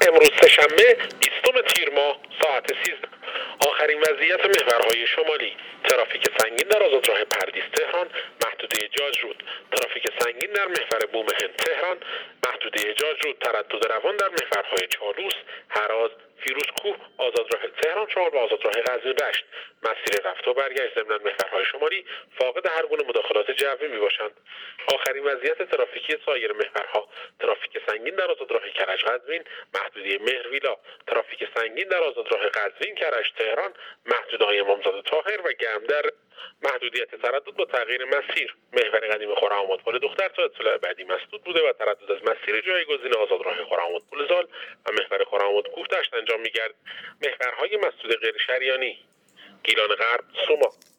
امروز سه‌شنبه 20 تیر ماه ساعت 13. آخرین وضعیت محورهای شمالی. ترافیک سنگین در آزادراه پردیس تهران محدوده جاج رود. ترافیک سنگین در محور بومهن تهران محدوده جاج رود. تردد روان در محورهای چالوس، هراز، فیروزکوه، آزادراه تهران 4 و آزادراه قزوین رشت. مسیر رفت و برگشت ضمن محورهای شمالی فاقد هر گونه مداخلات جوی میباشند. آخرین وضعیت ترافیکی سایر محورها. ترافیک سنگین در آزادراه کرج قزوین محدوده مهرویلا. ترافیک سنگین در آزادراه قزوین کرج تهران محدوده‌های امامزاده طاهر و گرم در محدودیت تردد با تغییر مسیر. محور قدیم خرم‌آباد پل دختر تا اطلاع بعدی مسدود بوده و تردد از مسیر جایگزین آزادراه خرم‌آباد پل زال و محور خرم‌آباد کوه دشت انجام می‌گردد. محورهای مسدود غیر شریانی: گیلان غرب، سوما.